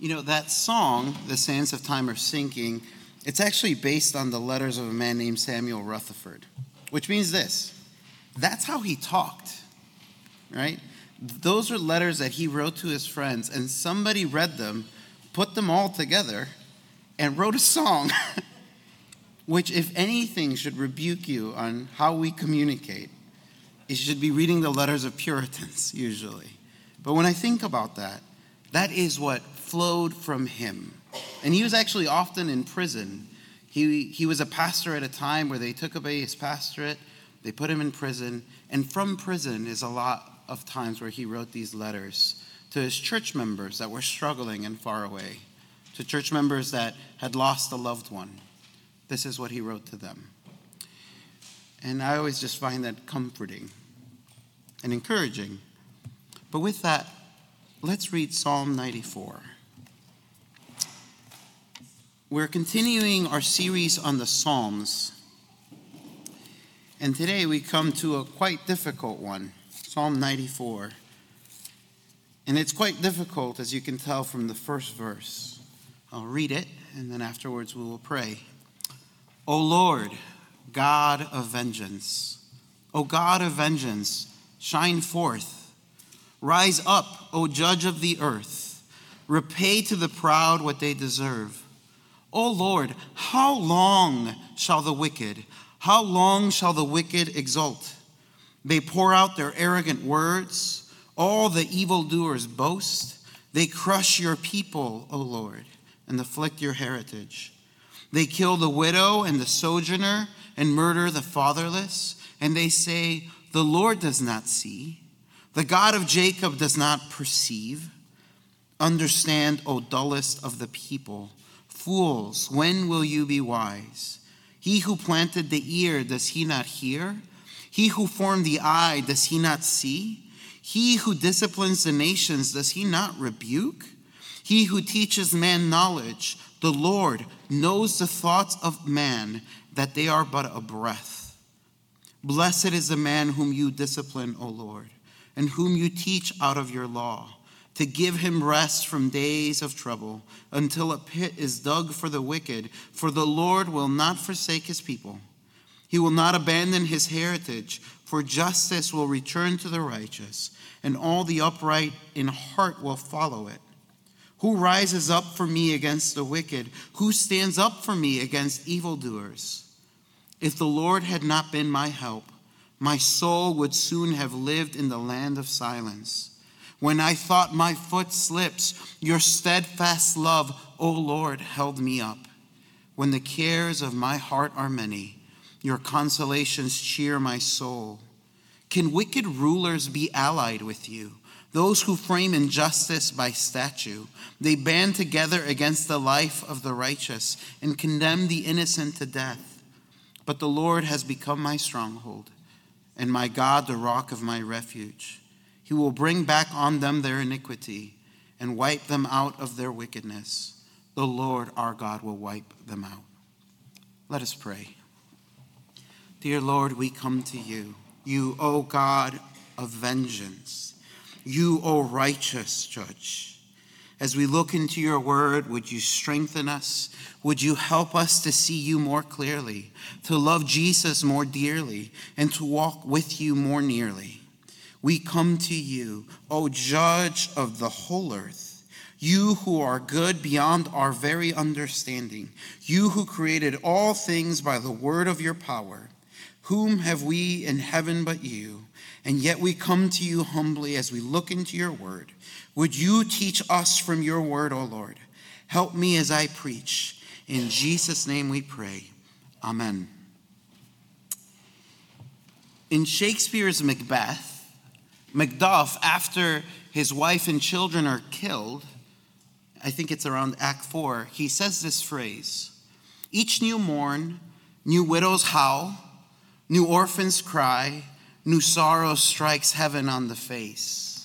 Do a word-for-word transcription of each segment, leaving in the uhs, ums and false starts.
You know, that song, The Sands of Time Are Sinking, it's actually based on the letters of a man named Samuel Rutherford, which means this: that's how he talked, right? Those are letters that he wrote to his friends, and somebody read them, put them all together, and wrote a song, which, if anything, should rebuke you on how we communicate. You should be reading the letters of Puritans, usually. But when I think about that, that is what flowed from him. And he was actually often in prison. He, he was a pastor at a time where they took away his pastorate, they put him in prison, and from prison is a lot of times where he wrote these letters to his church members that were struggling and far away, to church members that had lost a loved one. This is what he wrote to them. And I always just find that comforting and encouraging. But with that, let's read Psalm ninety-four. We're continuing our series on the Psalms. And today we come to a quite difficult one, Psalm ninety-four. And it's quite difficult, as you can tell from the first verse. I'll read it, and then afterwards we will pray. O Lord, God of vengeance, O God of vengeance, shine forth. Rise up, O Judge of the earth. Repay to the proud what they deserve. O Lord, how long shall the wicked, how long shall the wicked exult? They pour out their arrogant words. All the evildoers boast. They crush your people, O Lord, and afflict your heritage. They kill the widow and the sojourner and murder the fatherless. And they say, the Lord does not see. The God of Jacob does not perceive. Understand, O dullest of the people. Fools, when will you be wise? He who planted the ear, does he not hear? He who formed the eye, does he not see? He who disciplines the nations, does he not rebuke? He who teaches man knowledge, the Lord knows the thoughts of man, that they are but a breath. Blessed is the man whom you discipline, O Lord, and whom you teach out of your law, to give him rest from days of trouble, until a pit is dug for the wicked. For the Lord will not forsake his people. He will not abandon his heritage, for justice will return to the righteous, and all the upright in heart will follow it. Who rises up for me against the wicked? Who stands up for me against evildoers? If the Lord had not been my help, my soul would soon have lived in the land of silence. When I thought my foot slips, your steadfast love, O Lord, held me up. When the cares of my heart are many, your consolations cheer my soul. Can wicked rulers be allied with you? Those who frame injustice by statute. They band together against the life of the righteous and condemn the innocent to death. But the Lord has become my stronghold, and my God the rock of my refuge. He will bring back on them their iniquity and wipe them out of their wickedness. The Lord our God will wipe them out. Let us pray. Dear Lord, we come to you. You, O God of vengeance. You, O righteous judge. As we look into your word, would you strengthen us? Would you help us to see you more clearly, to love Jesus more dearly, and to walk with you more nearly? We come to you, O Judge of the whole earth, you who are good beyond our very understanding, you who created all things by the word of your power. Whom have we in heaven but you? And yet we come to you humbly as we look into your word. Would you teach us from your word, O Lord? Help me as I preach. In Jesus' name we pray. Amen. In Shakespeare's Macbeth, Macduff, after his wife and children are killed, I think it's around Act four, he says this phrase: each new morn, new widows howl, new orphans cry, new sorrow strikes heaven on the face.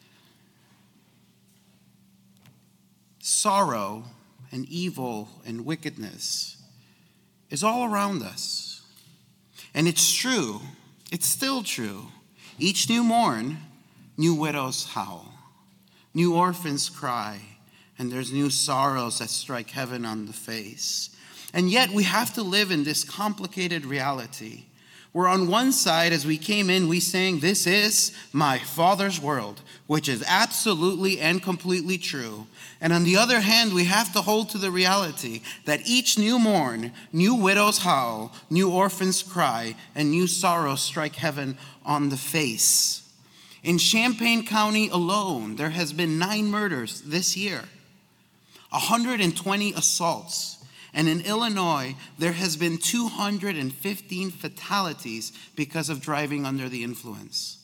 Sorrow and evil and wickedness is all around us. And it's true, it's still true. Each new morn, new widows howl, new orphans cry, and there's new sorrows that strike heaven on the face. And yet we have to live in this complicated reality, where on one side, as we came in, we sang, "This is my Father's world," which is absolutely and completely true. And on the other hand, we have to hold to the reality that each new morn, new widows howl, new orphans cry, and new sorrows strike heaven on the face. In Champaign County alone, there has been nine murders this year, one hundred twenty assaults. And in Illinois, there has been two hundred fifteen fatalities because of driving under the influence.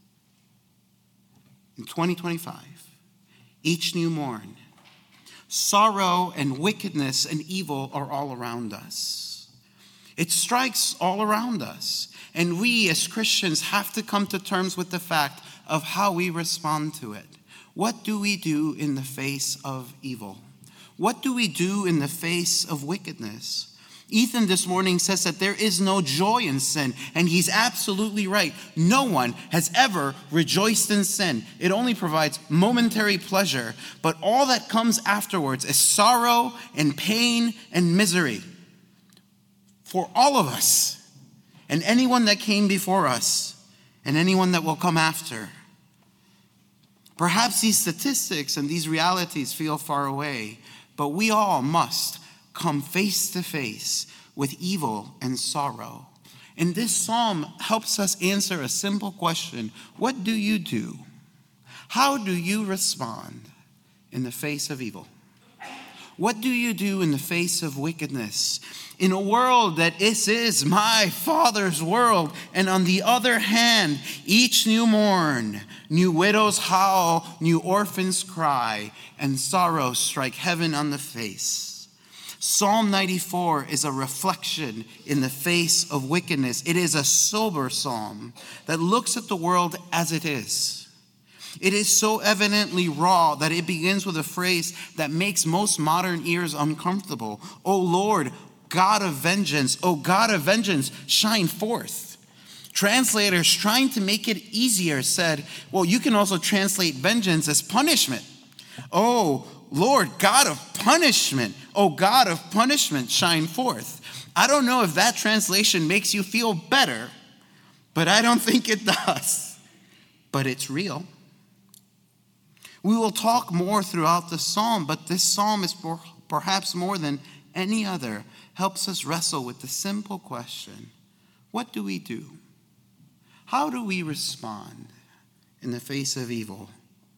In twenty twenty-five, each new morn, sorrow and wickedness and evil are all around us. It strikes all around us. And we as Christians have to come to terms with the fact of how we respond to it. What do we do in the face of evil? What do we do in the face of wickedness? Ethan this morning says that there is no joy in sin, and he's absolutely right. No one has ever rejoiced in sin. It only provides momentary pleasure, but all that comes afterwards is sorrow and pain and misery for all of us, and anyone that came before us, and anyone that will come after. Perhaps these statistics and these realities feel far away, but we all must come face to face with evil and sorrow. And this psalm helps us answer a simple question. What do you do? How do you respond in the face of evil? What do you do in the face of wickedness? In a world that this is my Father's world, and on the other hand, each new morn, new widows howl, new orphans cry, and sorrows strike heaven on the face. Psalm ninety-four is a reflection in the face of wickedness. It is a sober psalm that looks at the world as it is. It is so evidently raw that it begins with a phrase that makes most modern ears uncomfortable. "O Lord, God of vengeance, O God of vengeance, shine forth." Translators trying to make it easier said, well, you can also translate vengeance as punishment. "Oh Lord, God of punishment, O God of punishment, shine forth." I don't know if that translation makes you feel better, but I don't think it does. But it's real. We will talk more throughout the psalm, but this psalm is perhaps more than any other helps us wrestle with the simple question, what do we do? How do we respond in the face of evil?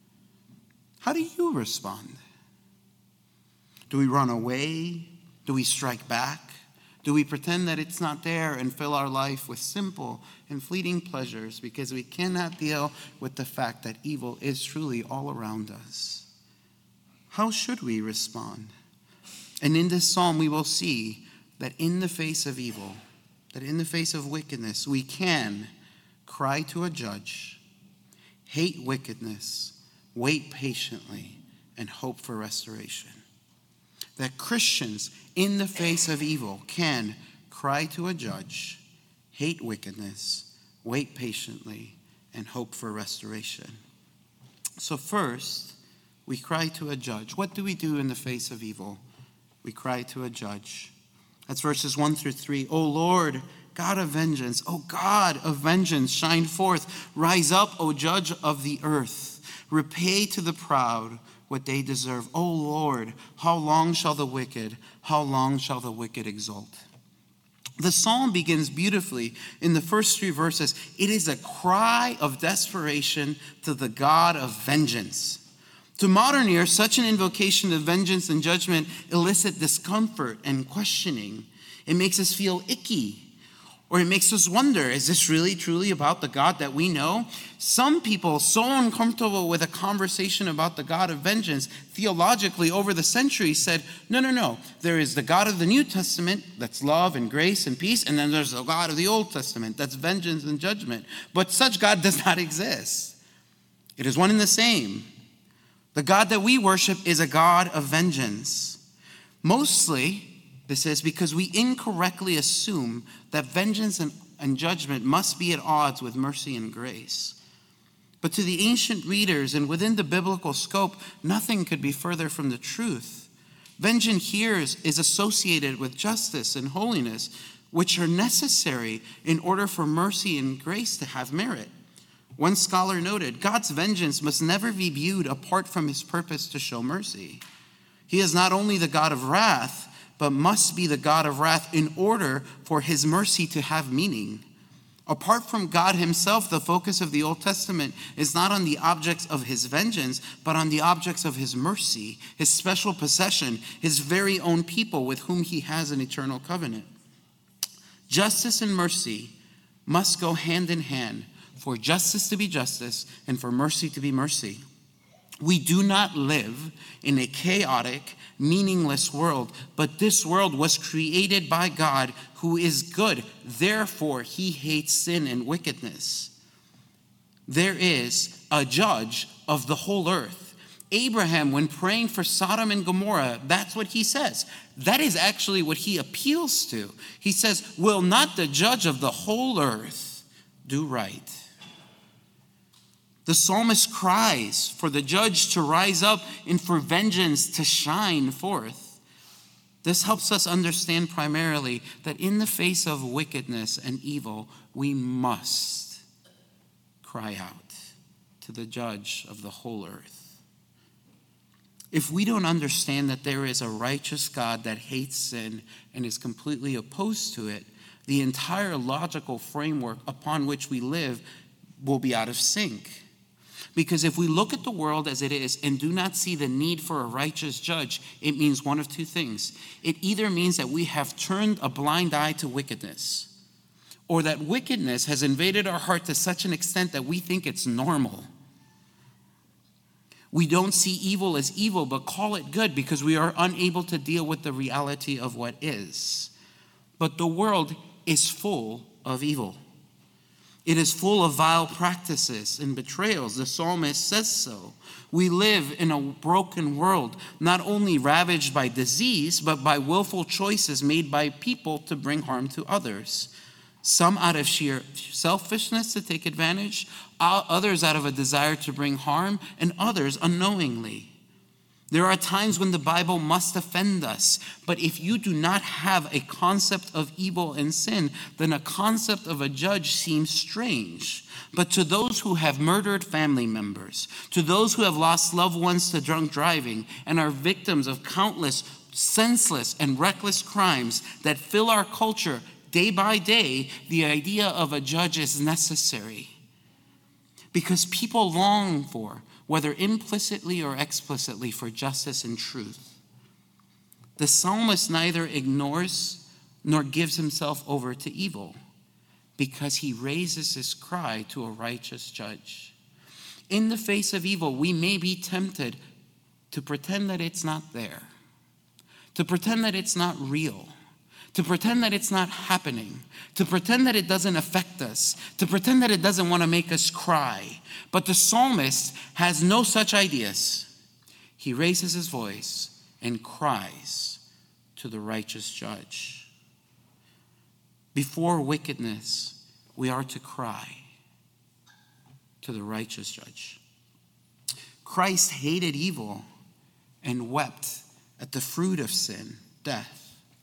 How do you respond? Do we run away? Do we strike back? Do we pretend that it's not there and fill our life with simple and fleeting pleasures because we cannot deal with the fact that evil is truly all around us? How should we respond? And in this psalm, we will see that in the face of evil, that in the face of wickedness, we can cry to a judge, hate wickedness, wait patiently, and hope for restoration. That Christians, in the face of evil, can cry to a judge, hate wickedness, wait patiently, and hope for restoration. So first, we cry to a judge. What do we do in the face of evil? We cry to a judge. That's verses one through three. "O Lord, God of vengeance, O God of vengeance, shine forth. Rise up, O judge of the earth. Repay to the proud what they deserve. O Lord, how long shall the wicked, how long shall the wicked exult?" The psalm begins beautifully in the first three verses. It is a cry of desperation to the God of vengeance. To modern ears, such an invocation of vengeance and judgment elicit discomfort and questioning. It makes us feel icky. Or it makes us wonder, is this really truly about the God that we know? Some people, so uncomfortable with a conversation about the God of vengeance, theologically over the centuries said, no, no, no. There is the God of the New Testament, that's love and grace and peace, and then there's the God of the Old Testament, that's vengeance and judgment. But such God does not exist. It is one and the same. The God that we worship is a God of vengeance. Mostly, this is because we incorrectly assume that vengeance and, and judgment must be at odds with mercy and grace. But to the ancient readers and within the biblical scope, nothing could be further from the truth. Vengeance here is, is associated with justice and holiness, which are necessary in order for mercy and grace to have merit. One scholar noted, God's vengeance must never be viewed apart from his purpose to show mercy. He is not only the God of wrath, but must be the God of wrath in order for his mercy to have meaning. Apart from God himself, the focus of the Old Testament is not on the objects of his vengeance, but on the objects of his mercy, his special possession, his very own people with whom he has an eternal covenant. Justice and mercy must go hand in hand, for justice to be justice and for mercy to be mercy. We do not live in a chaotic, meaningless world, but this world was created by God, who is good. Therefore, he hates sin and wickedness. There is a judge of the whole earth. Abraham, when praying for Sodom and Gomorrah, that's what he says. That is actually what he appeals to. He says, will not the judge of the whole earth do right? The psalmist cries for the judge to rise up and for vengeance to shine forth. This helps us understand primarily that in the face of wickedness and evil, we must cry out to the judge of the whole earth. If we don't understand that there is a righteous God that hates sin and is completely opposed to it, the entire logical framework upon which we live will be out of sync. Because if we look at the world as it is and do not see the need for a righteous judge, it means one of two things. It either means that we have turned a blind eye to wickedness, or that wickedness has invaded our heart to such an extent that we think it's normal. We don't see evil as evil, but call it good because we are unable to deal with the reality of what is. But the world is full of evil. It is full of vile practices and betrayals. The psalmist says so. We live in a broken world, not only ravaged by disease, but by willful choices made by people to bring harm to others. Some out of sheer selfishness to take advantage, others out of a desire to bring harm, and others unknowingly. There are times when the Bible must offend us, but if you do not have a concept of evil and sin, then a concept of a judge seems strange. But to those who have murdered family members, to those who have lost loved ones to drunk driving, and are victims of countless senseless and reckless crimes that fill our culture day by day, the idea of a judge is necessary. Because people long for, whether implicitly or explicitly, for justice and truth. The psalmist neither ignores nor gives himself over to evil, because he raises his cry to a righteous judge. In the face of evil, we may be tempted to pretend that it's not there, to pretend that it's not real, to pretend that it's not happening, to pretend that it doesn't affect us, to pretend that it doesn't want to make us cry. But the psalmist has no such ideas. He raises his voice and cries to the righteous judge. Before wickedness, we are to cry to the righteous judge. Christ hated evil and wept at the fruit of sin, death.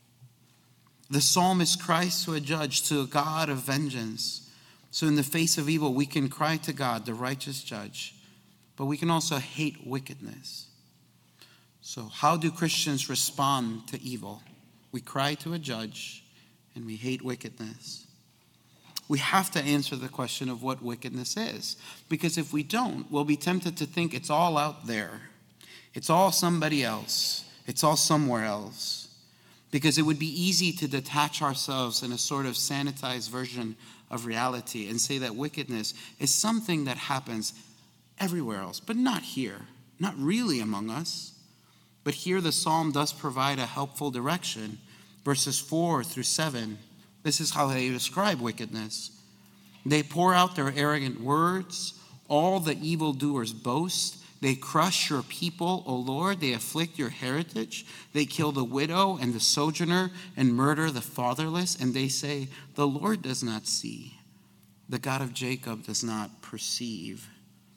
The psalmist cries to a judge, to a God of vengeance. So in the face of evil, we can cry to God, the righteous judge, but we can also hate wickedness. So how do Christians respond to evil? We cry to a judge and we hate wickedness. We have to answer the question of what wickedness is, because if we don't, we'll be tempted to think it's all out there. It's all somebody else. It's all somewhere else. Because it would be easy to detach ourselves in a sort of sanitized version of reality and say that wickedness is something that happens everywhere else, but not here, not really among us. But here the psalm does provide a helpful direction. Verses four through seven, this is how they describe wickedness. They pour out their arrogant words. All the evildoers boast. They crush your people, O Lord. They afflict your heritage. They kill the widow and the sojourner and murder the fatherless. And they say, the Lord does not see. The God of Jacob does not perceive.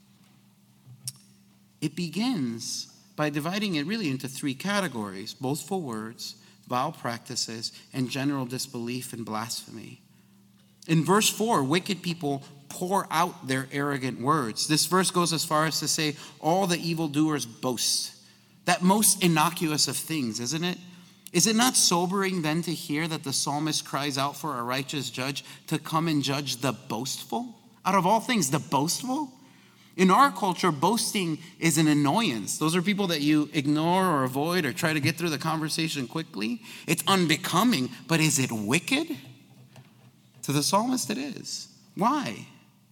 It begins by dividing it really into three categories: boastful words, vile practices, and general disbelief and blasphemy. In verse four, wicked people pour out their arrogant words. This verse goes as far as to say all the evildoers boast. That most innocuous of things, isn't it? Is it not sobering then to hear that the psalmist cries out for a righteous judge to come and judge the boastful? Out of all things, the boastful? In our culture, boasting is an annoyance. Those are people that you ignore or avoid or try to get through the conversation quickly. It's unbecoming, but is it wicked? To the psalmist, it is. Why?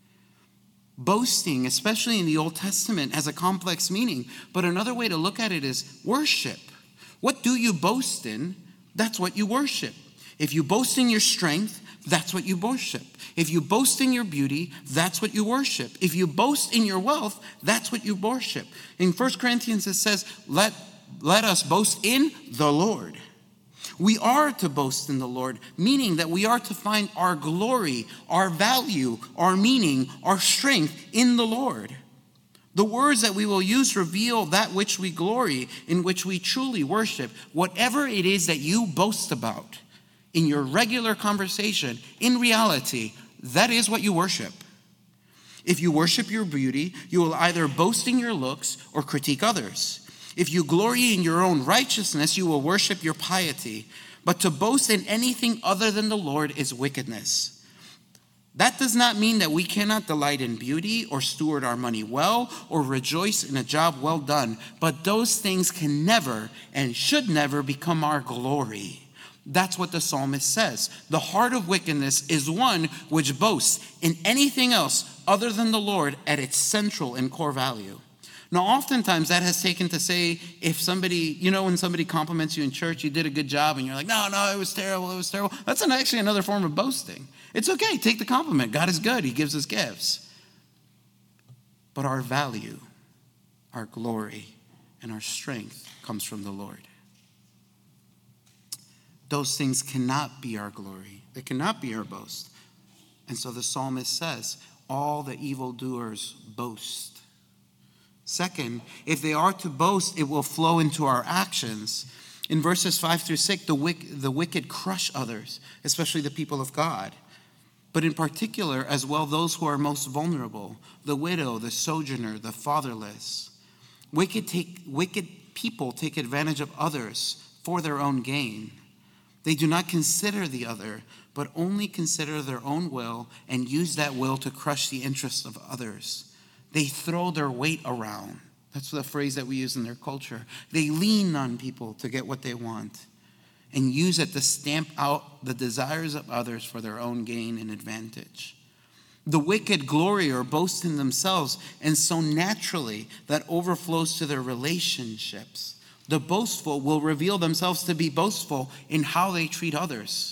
Boasting, especially in the Old Testament, has a complex meaning. But another way to look at it is worship. What do you boast in? That's what you worship. If you boast in your strength, that's what you worship. If you boast in your beauty, that's what you worship. If you boast in your wealth, that's what you worship. In First Corinthians, it says, let, let us boast in the Lord. We are to boast in the Lord, meaning that we are to find our glory, our value, our meaning, our strength in the Lord. The words that we will use reveal that which we glory, in which we truly worship. Whatever it is that you boast about in your regular conversation, in reality, that is what you worship. If you worship your beauty, you will either boast in your looks or critique others. If you glory in your own righteousness, you will worship your piety. But to boast in anything other than the Lord is wickedness. That does not mean that we cannot delight in beauty or steward our money well or rejoice in a job well done. But those things can never and should never become our glory. That's what the psalmist says. The heart of wickedness is one which boasts in anything else other than the Lord at its central and core value. Now, oftentimes that has taken to say, if somebody, you know, when somebody compliments you in church, you did a good job, and you're like, no, no, it was terrible, it was terrible. That's an, actually another form of boasting. It's okay, take the compliment. God is good, he gives us gifts. But our value, our glory, and our strength comes from the Lord. Those things cannot be our glory. They cannot be our boast. And so the psalmist says, all the evildoers boast. Second, if they are to boast, it will flow into our actions. In verses five through six, the wicked, the wicked crush others, especially the people of God. But in particular, as well, those who are most vulnerable, the widow, the sojourner, the fatherless. Wicked, take, wicked people take advantage of others for their own gain. They do not consider the other, but only consider their own will and use that will to crush the interests of others. They throw their weight around. That's the phrase that we use in their culture. They lean on people to get what they want and use it to stamp out the desires of others for their own gain and advantage. The wicked glory or boast in themselves, and so naturally that overflows to their relationships. The boastful will reveal themselves to be boastful in how they treat others.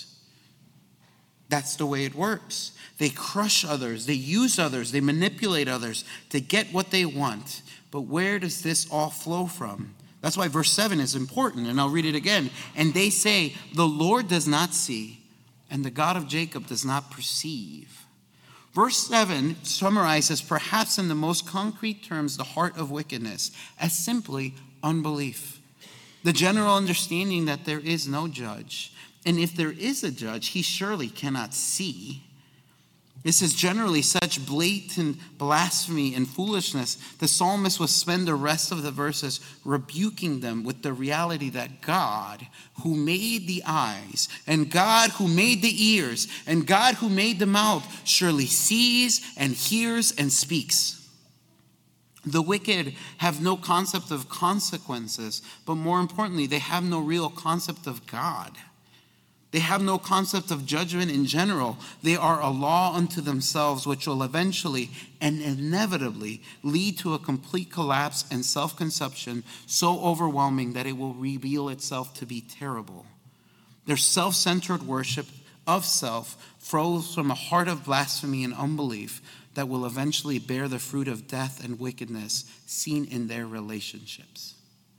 That's the way it works. They crush others, they use others, they manipulate others to get what they want. But where does this all flow from? That's why verse seven is important, and I'll read it again. And they say, the Lord does not see, and the God of Jacob does not perceive. Verse seven summarizes, perhaps in the most concrete terms, the heart of wickedness as simply unbelief. The general understanding that there is no judge. And if there is a judge, he surely cannot see. This is generally such blatant blasphemy and foolishness. The psalmist will spend the rest of the verses rebuking them with the reality that God, who made the eyes, and God who made the ears, and God who made the mouth, surely sees and hears and speaks. The wicked have no concept of consequences, but more importantly, they have no real concept of God. They have no concept of judgment in general. They are a law unto themselves, which will eventually and inevitably lead to a complete collapse and self-conception so overwhelming that it will reveal itself to be terrible. Their self-centered worship of self flows from a heart of blasphemy and unbelief that will eventually bear the fruit of death and wickedness seen in their relationships.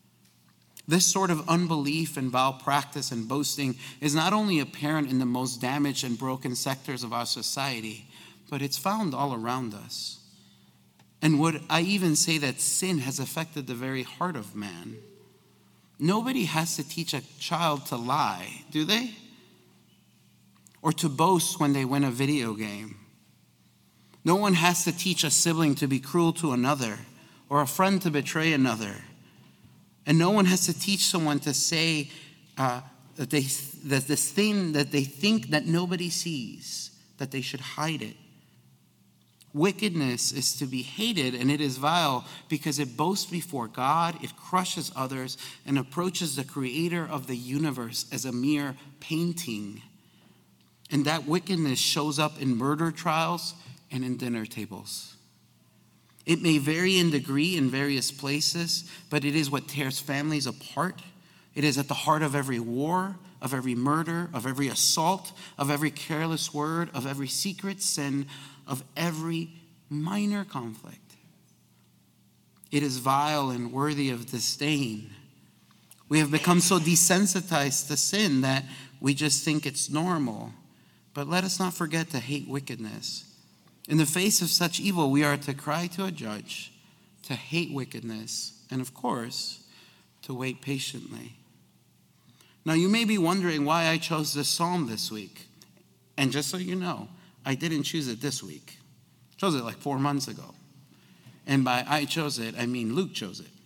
This sort of unbelief and vile practice and boasting is not only apparent in the most damaged and broken sectors of our society, but it's found all around us. And would I even say that sin has affected the very heart of man? Nobody has to teach a child to lie, do they? Or to boast when they win a video game. No one has to teach a sibling to be cruel to another or a friend to betray another. And no one has to teach someone to say uh, that, they, that this thing that they think that nobody sees, that they should hide it. Wickedness is to be hated, and it is vile because it boasts before God, it crushes others, and approaches the creator of the universe as a mere painting. And that wickedness shows up in murder trials and in dinner tables. It may vary in degree in various places, but it is what tears families apart. It is at the heart of every war, of every murder, of every assault, of every careless word, of every secret sin, of every minor conflict. It is vile and worthy of disdain. We have become so desensitized to sin that we just think it's normal. But let us not forget to hate wickedness. In the face of such evil, we are to cry to a judge, to hate wickedness, and of course, to wait patiently. Now, you may be wondering why I chose this psalm this week. And just so you know, I didn't choose it this week. I chose it like four months ago. And by I chose it, I mean Luke chose it.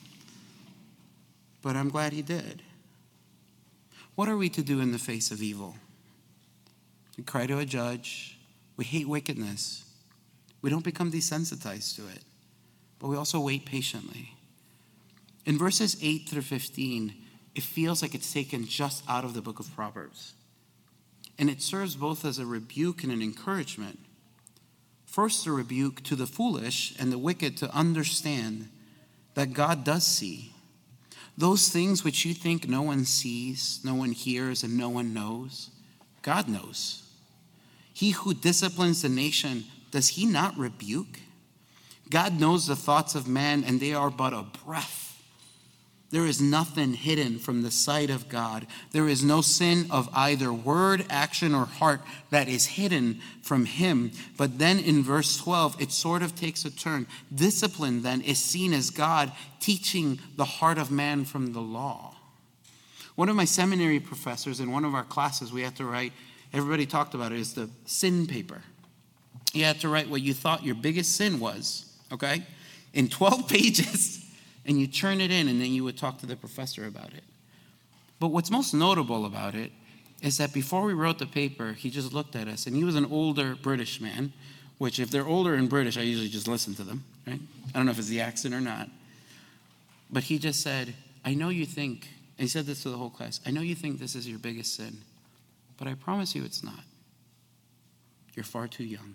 But I'm glad he did. What are we to do in the face of evil? We cry to a judge. We hate wickedness. We don't become desensitized to it. But we also wait patiently. In verses eight through fifteen, it feels like it's taken just out of the book of Proverbs. And it serves both as a rebuke and an encouragement. First, a rebuke to the foolish and the wicked to understand that God does see. Those things which you think no one sees, no one hears, and no one knows, God knows. He who disciplines the nation, does he not rebuke? God knows the thoughts of man, and they are but a breath. There is nothing hidden from the sight of God. There is no sin of either word, action, or heart that is hidden from him. But then in verse twelve, it sort of takes a turn. Discipline then is seen as God teaching the heart of man from the law. One of my seminary professors in one of our classes, we had to write, everybody talked about it, is the sin paper. You had to write what you thought your biggest sin was, okay, in twelve pages. And you turn it in, and then you would talk to the professor about it. But what's most notable about it is that before we wrote the paper, he just looked at us, and he was an older British man, which if they're older and British, I usually just listen to them, right? I don't know if it's the accent or not. But he just said, I know you think, and he said this to the whole class, I know you think this is your biggest sin, but I promise you it's not. You're far too young.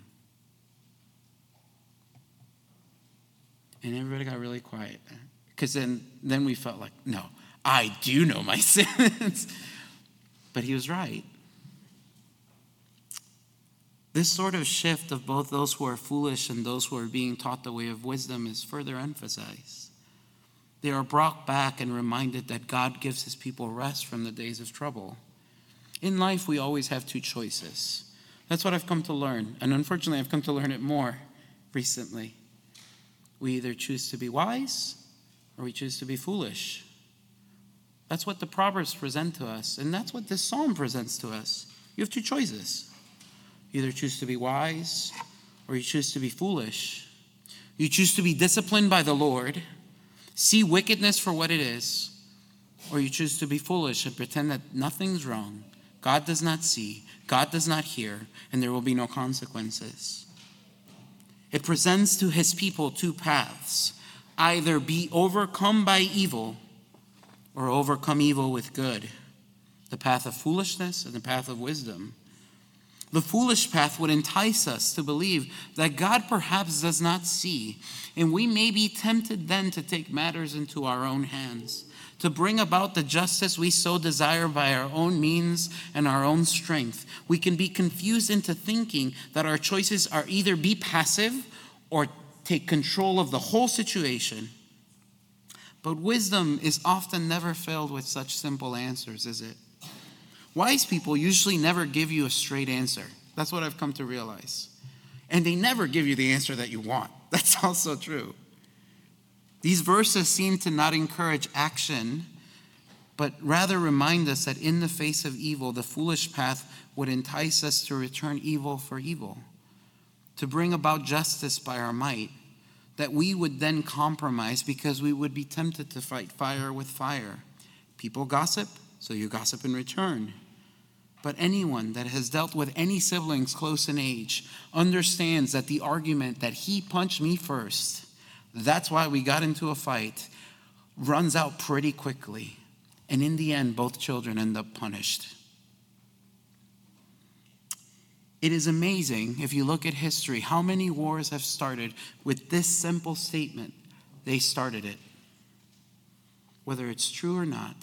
And everybody got really quiet. Because then, then we felt like, no, I do know my sins. But he was right. This sort of shift of both those who are foolish and those who are being taught the way of wisdom is further emphasized. They are brought back and reminded that God gives his people rest from the days of trouble. In life, we always have two choices. That's what I've come to learn. And unfortunately, I've come to learn it more recently. We either choose to be wise or we choose to be foolish. That's what the Proverbs present to us, and that's what this psalm presents to us. You have two choices. You either choose to be wise or you choose to be foolish. You choose to be disciplined by the Lord, see wickedness for what it is, or you choose to be foolish and pretend that nothing's wrong. God does not see, God does not hear, and there will be no consequences. It presents to his people two paths. Either be overcome by evil or overcome evil with good. The path of foolishness and the path of wisdom. The foolish path would entice us to believe that God perhaps does not see, and we may be tempted then to take matters into our own hands, to bring about the justice we so desire by our own means and our own strength. We can be confused into thinking that our choices are either be passive or take control of the whole situation. But wisdom is often never filled with such simple answers, is it? Wise people usually never give you a straight answer. That's what I've come to realize. And they never give you the answer that you want. That's also true. These verses seem to not encourage action, but rather remind us that in the face of evil, the foolish path would entice us to return evil for evil, to bring about justice by our might, that we would then compromise because we would be tempted to fight fire with fire. People gossip, so you gossip in return. But anyone that has dealt with any siblings close in age understands that the argument that he punched me first, that's why we got into a fight, runs out pretty quickly. And in the end, both children end up punished. It is amazing, if you look at history, how many wars have started with this simple statement: they started it. Whether it's true or not.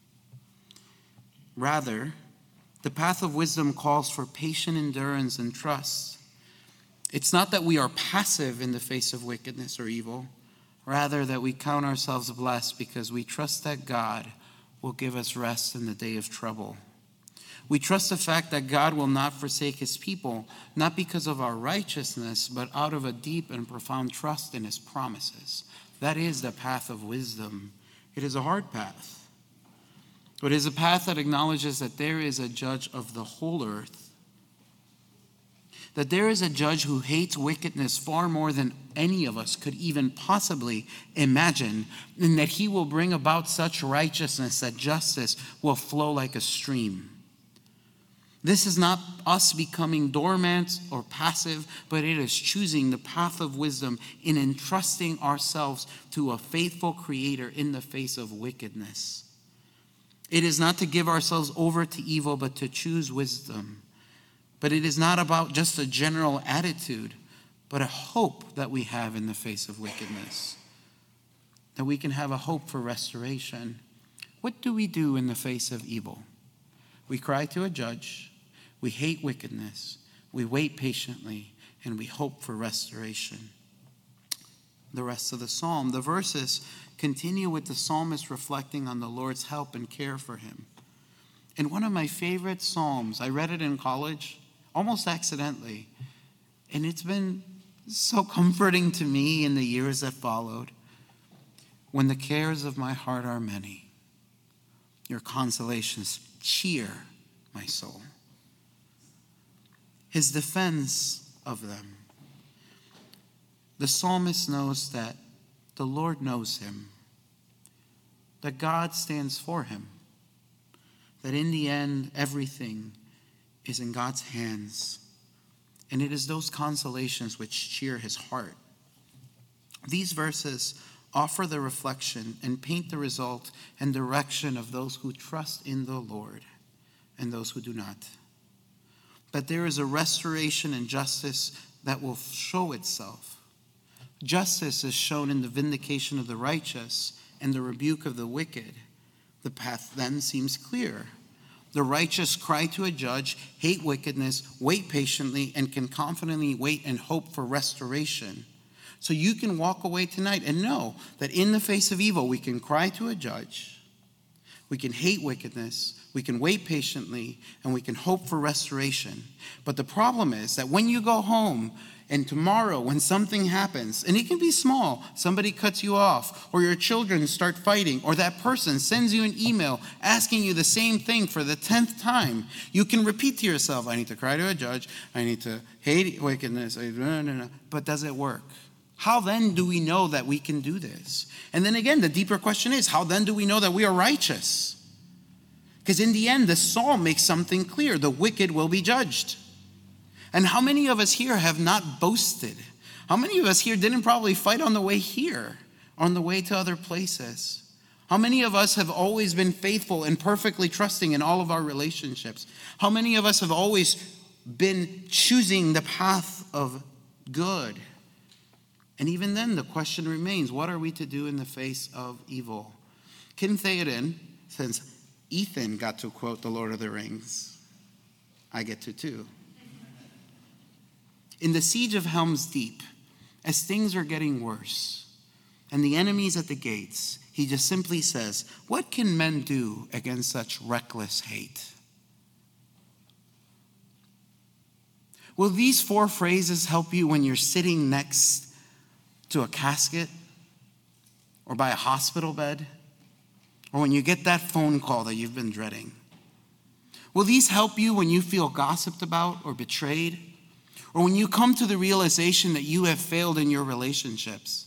Rather, the path of wisdom calls for patient endurance and trust. It's not that we are passive in the face of wickedness or evil, rather that we count ourselves blessed because we trust that God will give us rest in the day of trouble. We trust the fact that God will not forsake his people, not because of our righteousness, but out of a deep and profound trust in his promises. That is the path of wisdom. It is a hard path, but it is a path that acknowledges that there is a judge of the whole earth, that there is a judge who hates wickedness far more than any of us could even possibly imagine, and that he will bring about such righteousness that justice will flow like a stream. This is not us becoming doormats or passive, but it is choosing the path of wisdom in entrusting ourselves to a faithful Creator in the face of wickedness. It is not to give ourselves over to evil, but to choose wisdom. But it is not about just a general attitude, but a hope that we have in the face of wickedness. That we can have a hope for restoration. What do we do in the face of evil? We cry to a judge. We hate wickedness. We wait patiently, and we hope for restoration. The rest of the psalm, the verses continue with the psalmist reflecting on the Lord's help and care for him. In one of my favorite psalms, I read it in college, almost accidentally, and it's been so comforting to me in the years that followed. When the cares of my heart are many, your consolations cheer my soul. His defense of them. The psalmist knows that the Lord knows him, that God stands for him, that in the end, everything is in God's hands, and it is those consolations which cheer his heart. These verses offer the reflection and paint the result and direction of those who trust in the Lord and those who do not. That there is a restoration and justice that will show itself. Justice is shown in the vindication of the righteous and the rebuke of the wicked. The path then seems clear. The righteous cry to a judge, hate wickedness, wait patiently, and can confidently wait and hope for restoration. So you can walk away tonight and know that in the face of evil, we can cry to a judge, we can hate wickedness, we can wait patiently, and we can hope for restoration. But the problem is that when you go home and tomorrow when something happens, and it can be small, somebody cuts you off, or your children start fighting, or that person sends you an email asking you the same thing for the tenth time, you can repeat to yourself, I need to cry to a judge, I need to hate wickedness, I, no, no, no. But does it work? How then do we know that we can do this? And then again, the deeper question is, how then do we know that we are righteous? Because in the end, the psalm makes something clear. The wicked will be judged. And how many of us here have not boasted? How many of us here didn't probably fight on the way here, on the way to other places? How many of us have always been faithful and perfectly trusting in all of our relationships? How many of us have always been choosing the path of good? And even then, the question remains, what are we to do in the face of evil? Kin Theoden, since Ethan got to quote The Lord of the Rings, I get to too. In the siege of Helm's Deep, as things are getting worse and the enemy's at the gates, he just simply says, what can men do against such reckless hate? Will these four phrases help you when you're sitting next to a casket, or by a hospital bed, or when you get that phone call that you've been dreading? Will these help you when you feel gossiped about or betrayed, or when you come to the realization that you have failed in your relationships?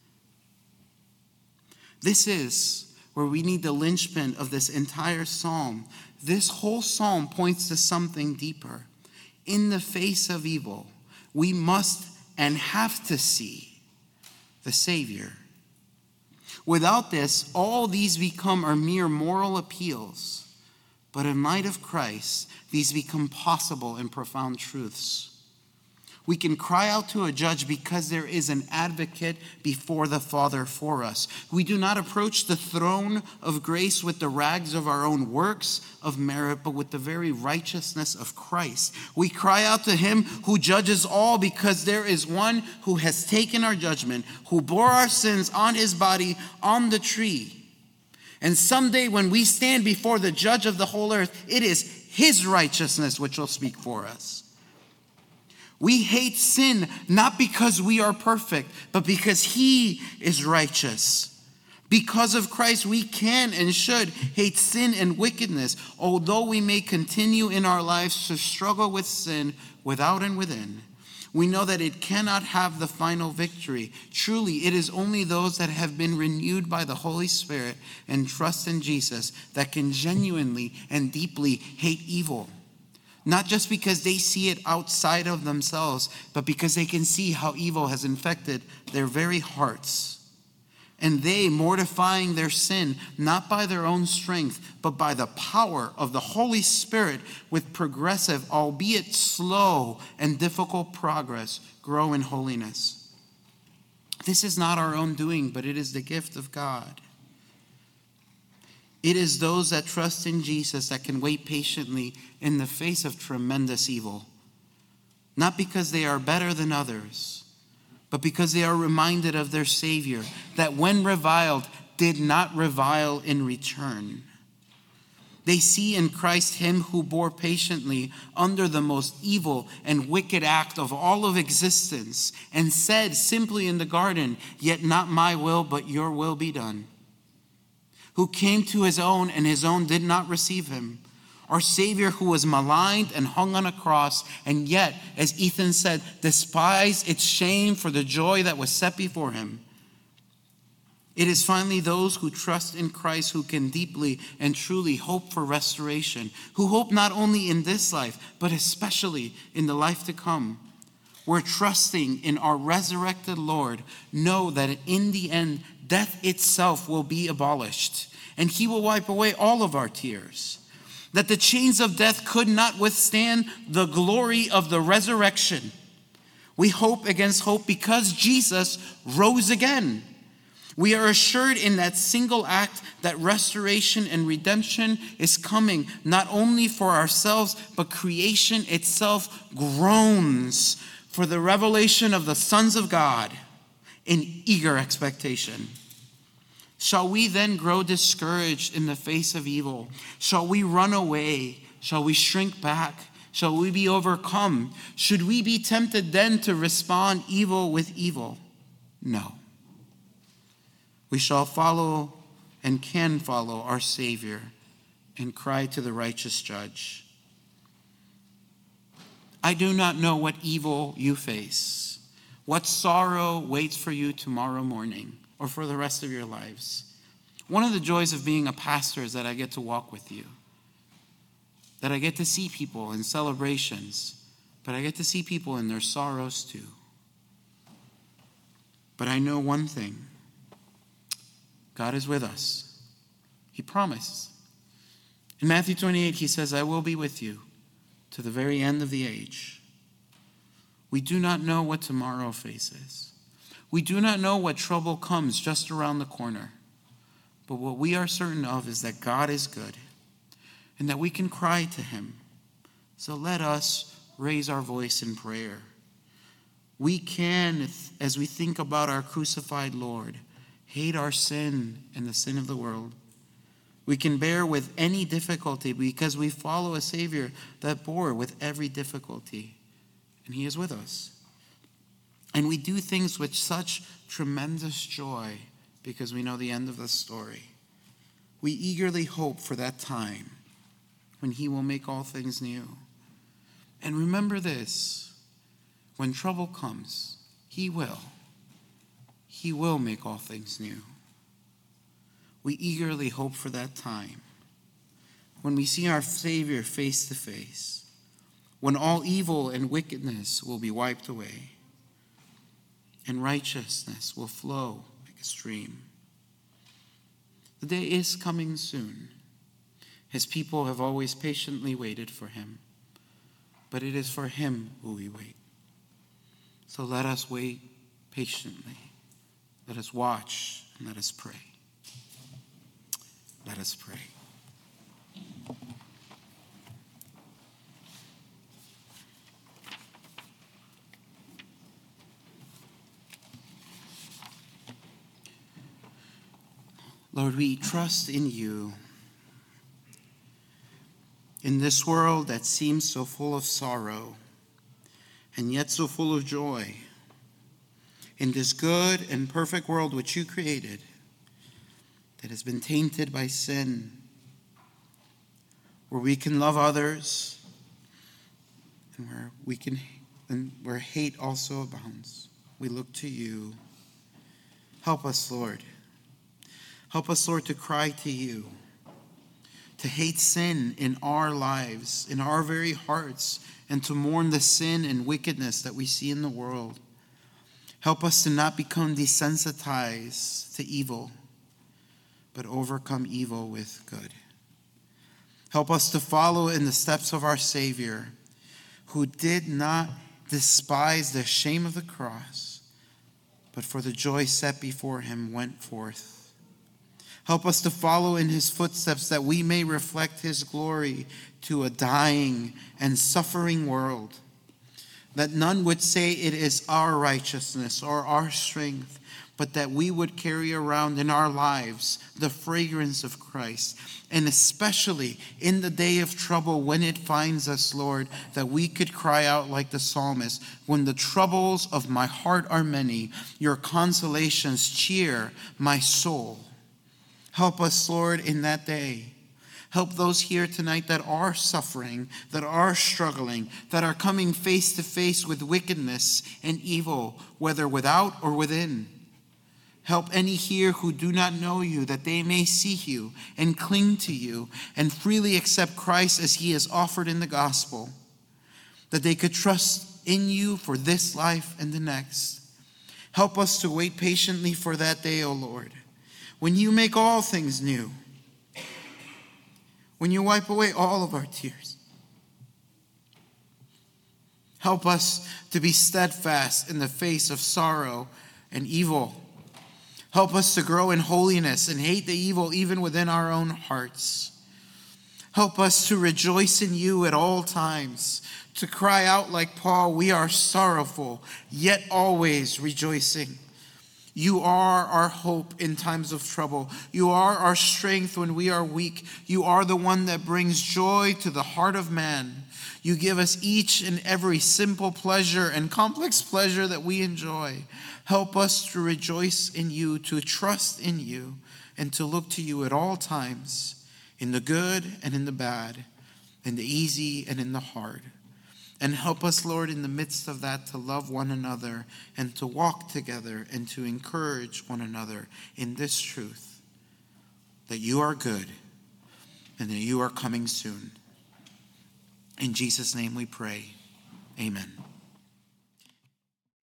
This is where we need the linchpin of this entire psalm. This whole psalm points to something deeper. In the face of evil, we must and have to see the Savior. Without this, all these become our mere moral appeals. But in light of Christ, these become possible and profound truths. We can cry out to a judge because there is an advocate before the Father for us. We do not approach the throne of grace with the rags of our own works of merit, but with the very righteousness of Christ. We cry out to him who judges all because there is one who has taken our judgment, who bore our sins on his body on the tree. And someday when we stand before the judge of the whole earth, it is his righteousness which will speak for us. We hate sin not because we are perfect, but because he is righteous. Because of Christ, we can and should hate sin and wickedness, although we may continue in our lives to struggle with sin without and within. We know that it cannot have the final victory. Truly, it is only those that have been renewed by the Holy Spirit and trust in Jesus that can genuinely and deeply hate evil. Not just because they see it outside of themselves, but because they can see how evil has infected their very hearts. And they, mortifying their sin, not by their own strength, but by the power of the Holy Spirit, with progressive, albeit slow and difficult progress, grow in holiness. This is not our own doing, but it is the gift of God. It is those that trust in Jesus that can wait patiently in the face of tremendous evil. Not because they are better than others, but because they are reminded of their Savior, that when reviled, did not revile in return. They see in Christ him who bore patiently under the most evil and wicked act of all of existence, and said simply in the garden, "Yet not my will, but your will be done." Who came to his own, and his own did not receive him. Our Savior, who was maligned and hung on a cross, and yet, as Ethan said, despised its shame for the joy that was set before him. It is finally those who trust in Christ who can deeply and truly hope for restoration, who hope not only in this life, but especially in the life to come. We're trusting in our resurrected Lord, know that in the end, death itself will be abolished, and he will wipe away all of our tears. That the chains of death could not withstand the glory of the resurrection. We hope against hope because Jesus rose again. We are assured in that single act that restoration and redemption is coming, not only for ourselves, but creation itself groans for the revelation of the sons of God in eager expectation. Shall we then grow discouraged in the face of evil? Shall we run away? Shall we shrink back? Shall we be overcome? Should we be tempted then to respond evil with evil? No. We shall follow and can follow our Savior and cry to the righteous judge. I do not know what evil you face, what sorrow waits for you tomorrow morning or for the rest of your lives. One of the joys of being a pastor is that I get to walk with you, that I get to see people in celebrations, but I get to see people in their sorrows too. But I know one thing. God is with us. He promised. In Matthew twenty-eight, he says, "I will be with you to the very end of the age." We do not know what tomorrow faces. We do not know what trouble comes just around the corner. But what we are certain of is that God is good and that we can cry to him. So let us raise our voice in prayer. We can, as we think about our crucified Lord, hate our sin and the sin of the world. We can bear with any difficulty because we follow a Savior that bore with every difficulty, and he is with us. And we do things with such tremendous joy because we know the end of the story. We eagerly hope for that time when he will make all things new. And remember this, when trouble comes, he will. He will make all things new. We eagerly hope for that time when we see our Savior face to face, when all evil and wickedness will be wiped away, and righteousness will flow like a stream. The day is coming soon. His people have always patiently waited for him, but it is for him who we wait. So let us wait patiently. Let us watch and let us pray. Let us pray. Lord, we trust in you. In this world that seems so full of sorrow and yet so full of joy, in this good and perfect world which you created that has been tainted by sin, where we can love others and where we can and where hate also abounds, we look to you. Help us, Lord. Help us, Lord, to cry to you, to hate sin in our lives, in our very hearts, and to mourn the sin and wickedness that we see in the world. Help us to not become desensitized to evil, but overcome evil with good. Help us to follow in the steps of our Savior, who did not despise the shame of the cross, but for the joy set before him went forth. Help us to follow in his footsteps that we may reflect his glory to a dying and suffering world. That none would say it is our righteousness or our strength, but that we would carry around in our lives the fragrance of Christ. And especially in the day of trouble when it finds us, Lord, that we could cry out like the psalmist, when the troubles of my heart are many, your consolations cheer my soul. Help us, Lord, in that day. Help those here tonight that are suffering, that are struggling, that are coming face to face with wickedness and evil, whether without or within. Help any here who do not know you, that they may see you and cling to you and freely accept Christ as he is offered in the gospel, that they could trust in you for this life and the next. Help us to wait patiently for that day, O Lord, when you make all things new, when you wipe away all of our tears. Help us to be steadfast in the face of sorrow and evil. Help us to grow in holiness and hate the evil even within our own hearts. Help us to rejoice in you at all times, to cry out like Paul, we are sorrowful, yet always rejoicing. You are our hope in times of trouble. You are our strength when we are weak. You are the one that brings joy to the heart of man. You give us each and every simple pleasure and complex pleasure that we enjoy. Help us to rejoice in you, to trust in you, and to look to you at all times, in the good and in the bad, in the easy and in the hard. And help us, Lord, in the midst of that to love one another and to walk together and to encourage one another in this truth, that you are good and that you are coming soon. In Jesus' name we pray. Amen.